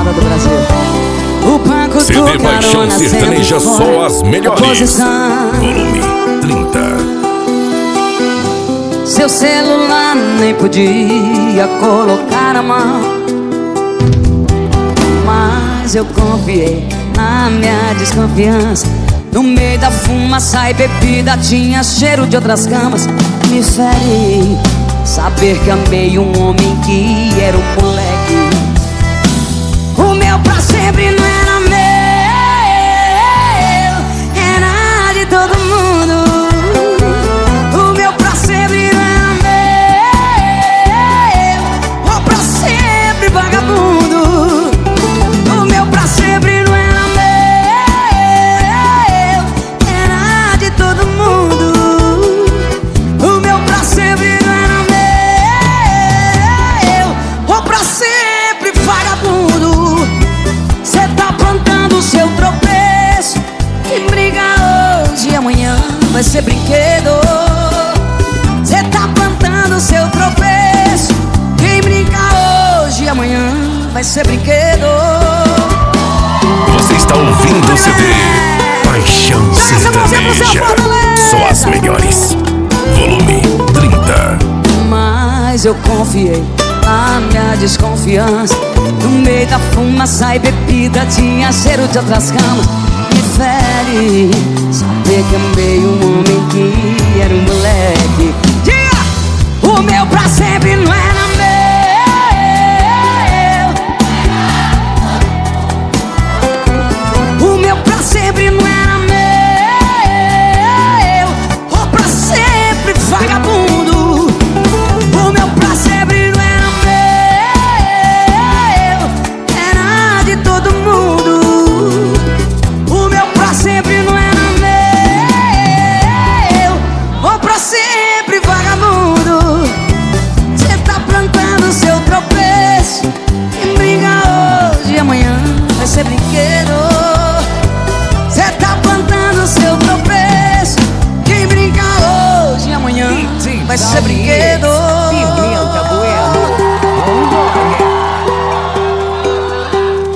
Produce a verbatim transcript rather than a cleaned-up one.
balada do Brasil. O banco C D Paixão Sertaneja, só as melhores. Volume trinta. Seu celular nem podia colocar a mão, mas eu confiei na minha desconfiança. No meio da fumaça e bebida tinha cheiro de outras camas. Me fere saber que amei um homem que era um moleque. O meu pra sempre não era meu, era de todo mundo. O meu pra sempre não era meu, ou pra sempre vagabundo. O meu pra sempre não era meu, era de todo mundo. O meu pra sempre não era meu, ou pra sempre vagabundo. Cê tá plantando seu tropeço, que briga hoje e amanhã vai ser brinquedo. Cê tá plantando seu tropeço, quem brinca hoje e amanhã vai ser brinquedo. Você está ouvindo o C D Paixão Sertaneja, só as melhores. Volume trinta. Mas eu confiei na minha desconfiança. No meio da fumaça e bebida tinha cheiro de outras camas. Me fere saber que amei um homem que era um moleque.